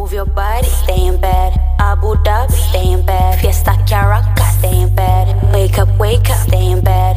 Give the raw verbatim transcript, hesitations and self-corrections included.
Move your body, stay in bed. Abu Dhabi, stay in bed. Fiesta Caracas, stay in bed. Wake up, wake up, stay in bed.